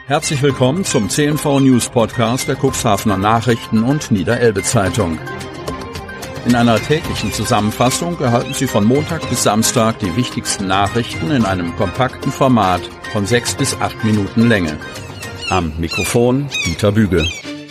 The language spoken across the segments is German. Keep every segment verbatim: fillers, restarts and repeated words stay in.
Herzlich willkommen zum C N V News Podcast der Cuxhavener Nachrichten und Niederelbe Zeitung. In einer täglichen Zusammenfassung erhalten Sie von Montag bis Samstag die wichtigsten Nachrichten in einem kompakten Format von sechs bis acht Minuten Länge. Am Mikrofon Dieter Büge.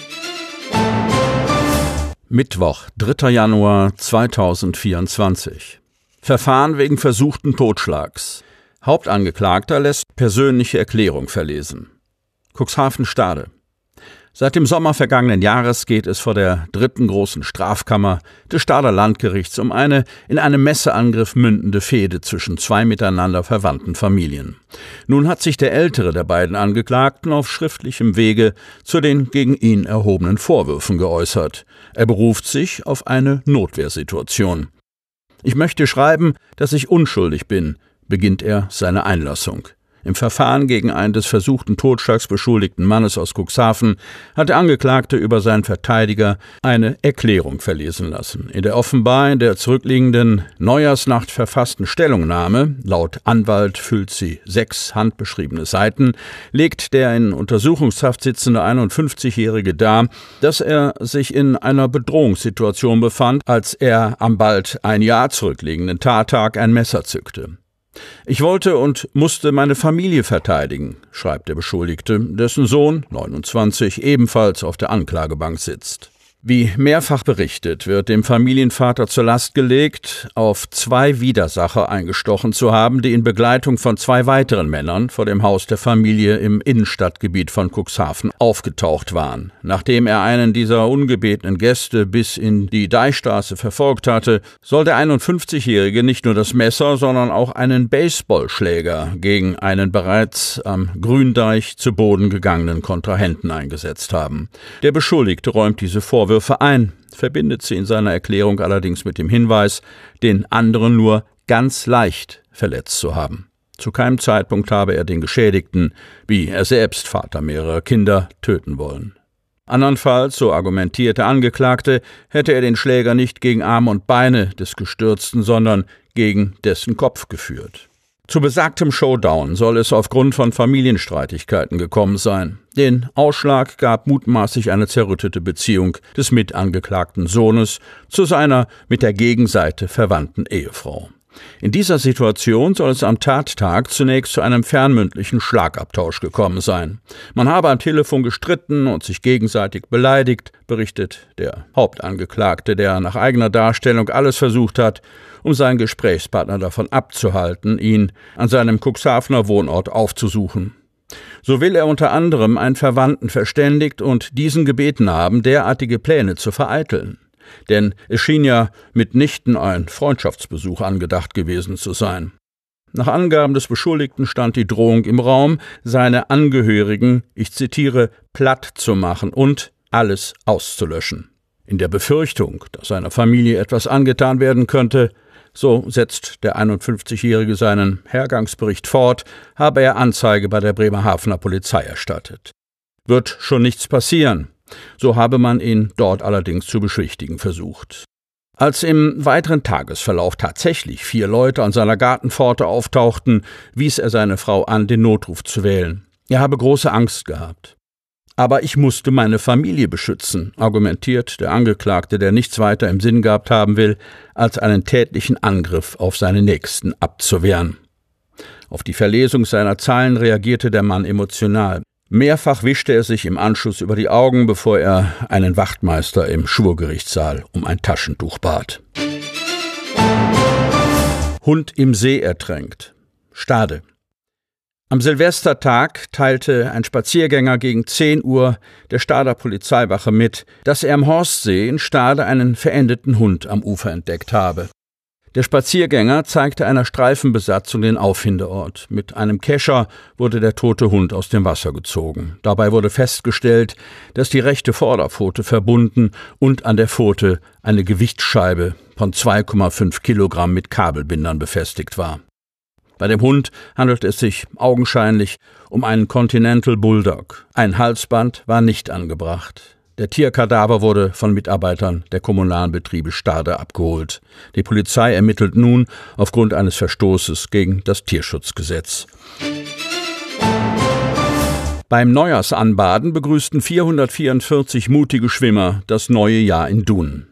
Mittwoch, dritter Januar zweitausendvierundzwanzig. Verfahren wegen versuchten Totschlags. Hauptangeklagter lässt persönliche Erklärung verlesen. Cuxhaven-Stade. Seit dem Sommer vergangenen Jahres geht es vor der dritten großen Strafkammer des Stader Landgerichts um eine in einem Messerangriff mündende Fehde zwischen zwei miteinander verwandten Familien. Nun hat sich der ältere der beiden Angeklagten auf schriftlichem Wege zu den gegen ihn erhobenen Vorwürfen geäußert. Er beruft sich auf eine Notwehrsituation. Ich möchte schreiben, dass ich unschuldig bin, beginnt er seine Einlassung. Im Verfahren gegen einen des versuchten Totschlags beschuldigten Mannes aus Cuxhaven hat der Angeklagte über seinen Verteidiger eine Erklärung verlesen lassen. In der offenbar in der zurückliegenden Neujahrsnacht verfassten Stellungnahme, laut Anwalt füllt sie sechs handbeschriebene Seiten, legt der in Untersuchungshaft sitzende einundfünfzigjährige dar, dass er sich in einer Bedrohungssituation befand, als er am bald ein Jahr zurückliegenden Tattag ein Messer zückte. Ich wollte und musste meine Familie verteidigen, schreibt der Beschuldigte, dessen Sohn, neunundzwanzig, ebenfalls auf der Anklagebank sitzt. Wie mehrfach berichtet, wird dem Familienvater zur Last gelegt, auf zwei Widersacher eingestochen zu haben, die in Begleitung von zwei weiteren Männern vor dem Haus der Familie im Innenstadtgebiet von Cuxhaven aufgetaucht waren. Nachdem er einen dieser ungebetenen Gäste bis in die Deichstraße verfolgt hatte, soll der einundfünfzigjährige nicht nur das Messer, sondern auch einen Baseballschläger gegen einen bereits am Gründeich zu Boden gegangenen Kontrahenten eingesetzt haben. Der Beschuldigte räumt diese Vorwürfe ein, verbindet sie in seiner Erklärung allerdings mit dem Hinweis, den anderen nur ganz leicht verletzt zu haben. Zu keinem Zeitpunkt habe er den Geschädigten, wie er selbst Vater mehrerer Kinder, töten wollen. Andernfalls, so argumentiert der Angeklagte, hätte er den Schläger nicht gegen Arme und Beine des Gestürzten, sondern gegen dessen Kopf geführt. Zu besagtem Showdown soll es aufgrund von Familienstreitigkeiten gekommen sein. Den Ausschlag gab mutmaßlich eine zerrüttete Beziehung des mitangeklagten Sohnes zu seiner mit der Gegenseite verwandten Ehefrau. In dieser Situation soll es am Tattag zunächst zu einem fernmündlichen Schlagabtausch gekommen sein. Man habe am Telefon gestritten und sich gegenseitig beleidigt, berichtet der Hauptangeklagte, der nach eigener Darstellung alles versucht hat, um seinen Gesprächspartner davon abzuhalten, ihn an seinem Cuxhavener Wohnort aufzusuchen. So will er unter anderem einen Verwandten verständigt und diesen gebeten haben, derartige Pläne zu vereiteln. Denn es schien ja mitnichten ein Freundschaftsbesuch angedacht gewesen zu sein. Nach Angaben des Beschuldigten stand die Drohung im Raum, seine Angehörigen, ich zitiere, platt zu machen und alles auszulöschen. In der Befürchtung, dass seiner Familie etwas angetan werden könnte, so setzt der einundfünfzigjährige seinen Hergangsbericht fort, habe er Anzeige bei der Bremerhavener Polizei erstattet. Wird schon nichts passieren. So habe man ihn dort allerdings zu beschwichtigen versucht. Als im weiteren Tagesverlauf tatsächlich vier Leute an seiner Gartenpforte auftauchten, wies er seine Frau an, den Notruf zu wählen. Er habe große Angst gehabt. Aber ich musste meine Familie beschützen, argumentiert der Angeklagte, der nichts weiter im Sinn gehabt haben will, als einen tätlichen Angriff auf seine Nächsten abzuwehren. Auf die Verlesung seiner Zeilen reagierte der Mann emotional. Mehrfach wischte er sich im Anschluss über die Augen, bevor er einen Wachtmeister im Schwurgerichtssaal um ein Taschentuch bat. Hund im See ertränkt. Stade. Am Silvestertag teilte ein Spaziergänger gegen zehn Uhr der Stader Polizeiwache mit, dass er am Horstsee in Stade einen verendeten Hund am Ufer entdeckt habe. Der Spaziergänger zeigte einer Streifenbesatzung den Auffindeort. Mit einem Kescher wurde der tote Hund aus dem Wasser gezogen. Dabei wurde festgestellt, dass die rechte Vorderpfote verbunden und an der Pfote eine Gewichtsscheibe von zwei Komma fünf Kilogramm mit Kabelbindern befestigt war. Bei dem Hund handelt es sich augenscheinlich um einen Continental Bulldog. Ein Halsband war nicht angebracht. Der Tierkadaver wurde von Mitarbeitern der kommunalen Betriebe Stade abgeholt. Die Polizei ermittelt nun aufgrund eines Verstoßes gegen das Tierschutzgesetz. Beim Neujahrsanbaden begrüßten vierhundertvierundvierzig mutige Schwimmer das neue Jahr in Dun.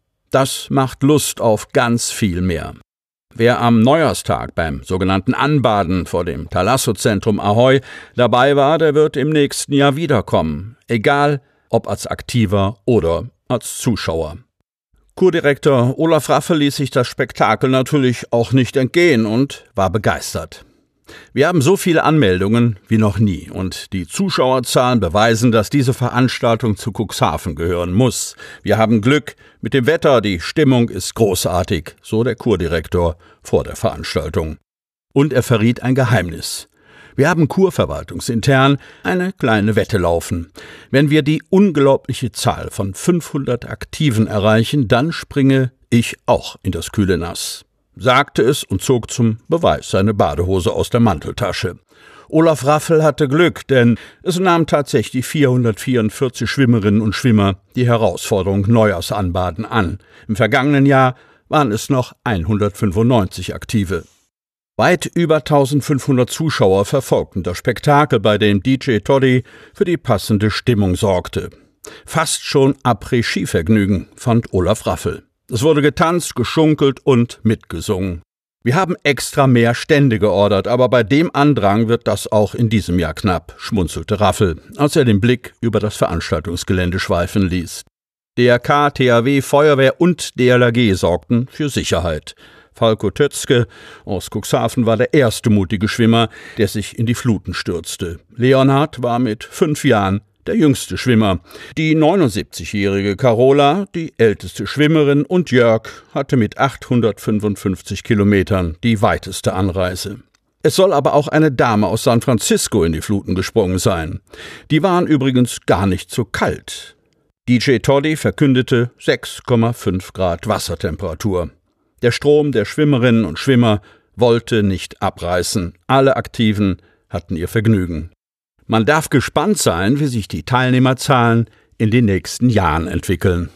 Das macht Lust auf ganz viel mehr. Wer am Neujahrstag beim sogenannten Anbaden vor dem Thalasso-Zentrum Ahoi dabei war, der wird im nächsten Jahr wiederkommen, egal ob als Aktiver oder als Zuschauer. Kurdirektor Olaf Raffel ließ sich das Spektakel natürlich auch nicht entgehen und war begeistert. Wir haben so viele Anmeldungen wie noch nie und die Zuschauerzahlen beweisen, dass diese Veranstaltung zu Cuxhaven gehören muss. Wir haben Glück mit dem Wetter, die Stimmung ist großartig, so der Kurdirektor vor der Veranstaltung. Und er verriet ein Geheimnis. Wir haben kurverwaltungsintern eine kleine Wette laufen. Wenn wir die unglaubliche Zahl von fünfhundert Aktiven erreichen, dann springe ich auch in das kühle Nass, sagte es und zog zum Beweis seine Badehose aus der Manteltasche. Olaf Raffel hatte Glück, denn es nahmen tatsächlich vierhundertvierundvierzig Schwimmerinnen und Schwimmer die Herausforderung Neujahrsanbaden an. Im vergangenen Jahr waren es noch hundertfünfundneunzig Aktive. Weit über eintausendfünfhundert Zuschauer verfolgten das Spektakel, bei dem D J Toddy für die passende Stimmung sorgte. Fast schon Après-Ski-Vergnügen, fand Olaf Raffel. Es wurde getanzt, geschunkelt und mitgesungen. Wir haben extra mehr Stände geordert, aber bei dem Andrang wird das auch in diesem Jahr knapp, schmunzelte Raffel, als er den Blick über das Veranstaltungsgelände schweifen ließ. D R K, T H W, Feuerwehr und D L R G sorgten für Sicherheit. Falko Tötzke aus Cuxhaven war der erste mutige Schwimmer, der sich in die Fluten stürzte. Leonhard war mit fünf Jahren der jüngste Schwimmer. Die neunundsiebzigjährige Carola, die älteste Schwimmerin, und Jörg hatte mit achthundertfünfundfünfzig Kilometern die weiteste Anreise. Es soll aber auch eine Dame aus San Francisco in die Fluten gesprungen sein. Die waren übrigens gar nicht so kalt. D J Toddy verkündete sechs Komma fünf Grad Wassertemperatur. Der Strom der Schwimmerinnen und Schwimmer wollte nicht abreißen. Alle Aktiven hatten ihr Vergnügen. Man darf gespannt sein, wie sich die Teilnehmerzahlen in den nächsten Jahren entwickeln.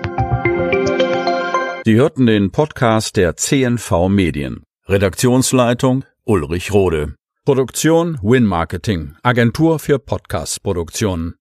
Sie hörten den Podcast der C N V Medien. Redaktionsleitung Ulrich Rode. Produktion Win Marketing, Agentur für Podcast-Produktionen.